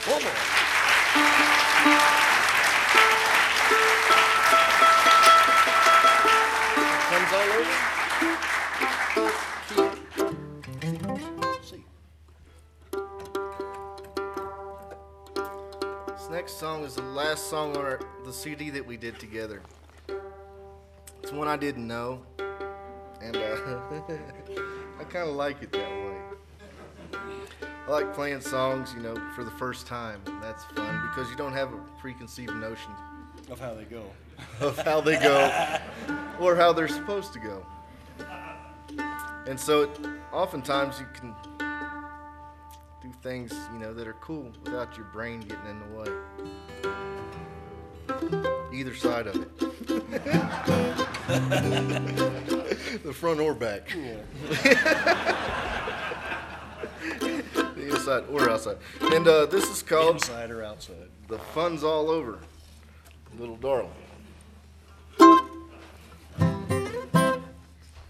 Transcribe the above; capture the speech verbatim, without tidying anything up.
One more. Comes all over. See. This next song is the last song on our, the C D that we did together. It's one I didn't know, and uh, I kind of like it that way. I like playing songs, you know, for the first time. And that's fun because you don't have a preconceived notion Of how they go. of how they go or how they're supposed to go. And so it, oftentimes you can do things, you know, that are cool without your brain getting in the way. Either side of it. The front or back. The inside or outside. And uh, this is called Inside or outside. The Fun's All Over, Little Darling.